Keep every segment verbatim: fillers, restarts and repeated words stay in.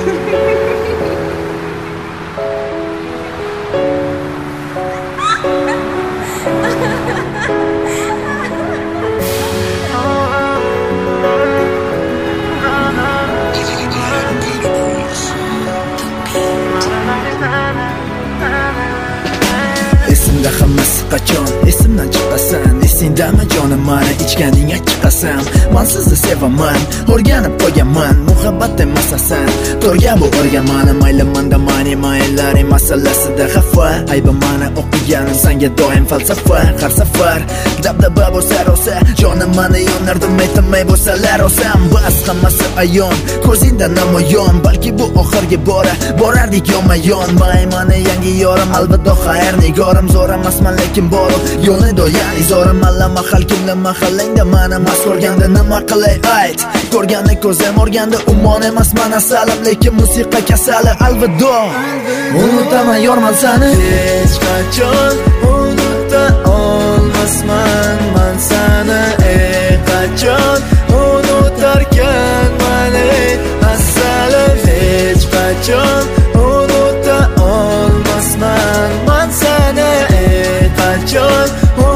Esimda hammasi qachon esimdan chiqasan, esingdami jonim mani ichganing chiqasam. Men sizni sevaman, o'rganib qo'yganman, muhabbat emasasan. To'rga bu o'rganman, mayli menda mani mayllari masalasida xafa. Aybim mani o'qiganim senga doim falsafa. Har safar dabdaba bo'lsa rosa, jonim mani yonardim aytmay bo'lsalar osam. Bas hammasi ayon, ko'zingda namoyon, balki bu oxirgi bora borardik yonma-yon. May mani yangi yorim, albatta xayr nigorim. Zo'r emasman lekin boru yo'lni do'yan izorim. Alla mahal kimda mahallangda mani mas ko'rganda nima qilay ayt. Ko'rganni ko'zim o'rganda umon emas mana salim, lekin musiqa kasali alvido. Unutaman yorman sani, hech qachon unuta olmasman men seni. Ey qachon unutarkan mani asalim, hech qachon unuta olmasman men seni. Ey qachon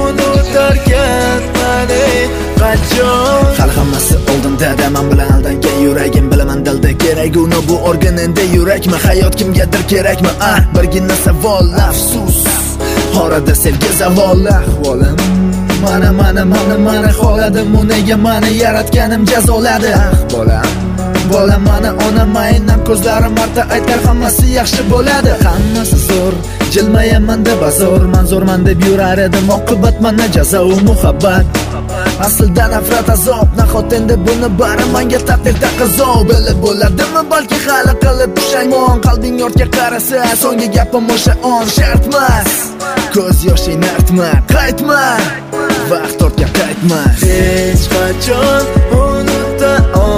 unutarkan mani qachon. Hali hammasi oldinda man bilan aldangan yuragim, bilaman dalda kerak uni bu organenda yurakmi, hayot kimgadir kerakmi? Ah, birgina savol afsus, orada sevgi zavol ahvolim. Mana mana mana mana holadim, nega mani yaratganim jazoladi. Ah bolam, bolam mana onam aynam ko'zlarim marta aytar hammasi yaxshi bo'ladi. Hammasi zo'r, jilmayaman deb azor, men zo'rman deb yurar edim, oqibat mana jazo u muhabbat. Aslida nafrat azob, nahot endi buni bari menga taqdirda qazo. Bilib bo'ladimi balki hali qilib pushaymon, qalbing ortga qarasa so'nggi gapim o'sha on. Shartmas, ko'z yoshing artma, qaytma, vaqt ortga qaytma. Hech qachon unuta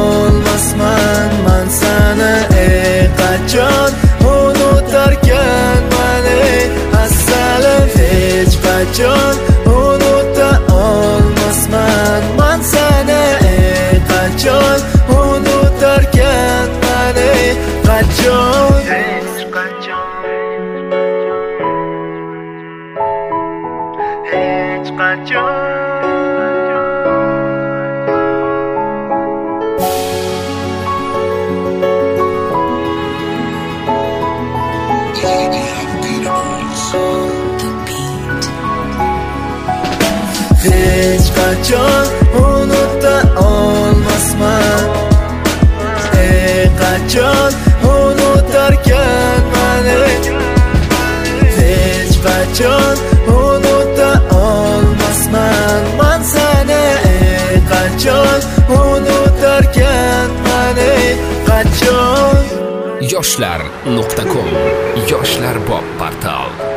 olmasman men seni. Ey qachon unutarkan mani asalim, hech qachon unuta olmasman men seni. Ey qachon unutarkan mani qachon. Hech qachon, hech qachon. Hech qachon unuta olmasman. Ey qachon unutarkan mani. Hech qachon unuta olmasman men seni. Ey qachon unutarkan mani qachon. yoshlar nuqta com yoshlar bob portal.